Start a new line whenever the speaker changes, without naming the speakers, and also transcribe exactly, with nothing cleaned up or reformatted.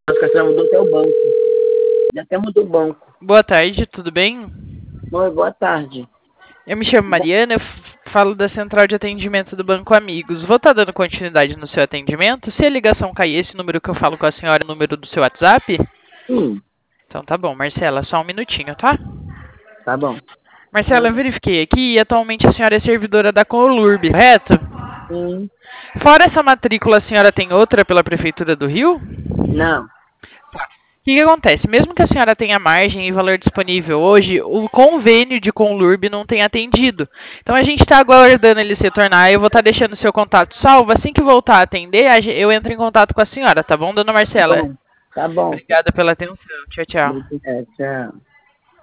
Acho que a senhora mudou até o banco. Já até mudou o banco.
Boa tarde, tudo bem?
Oi, boa tarde.
Eu me chamo Mariana, eu falo da central de atendimento do Banco Amigos. Vou estar dando continuidade no seu atendimento. Se a ligação cair, esse número que eu falo com a senhora é o número do seu WhatsApp?
Sim.
Então tá bom, Marcela, só um minutinho, tá?
Tá bom.
Marcela, eu verifiquei aqui e atualmente a senhora é servidora da Colurb, correto?
Sim.
Fora essa matrícula, a senhora tem outra pela Prefeitura do Rio?
Não.
O que, que acontece? Mesmo que a senhora tenha margem e valor disponível hoje, o convênio de Conlurb não tem atendido. Então a gente está aguardando ele se retornar. Eu vou estar tá deixando o seu contato salvo. Assim que voltar a atender, eu entro em contato com a senhora, tá bom, dona Marcela?
Tá bom. Tá bom.
Obrigada pela atenção. Tchau, tchau.
É, tchau.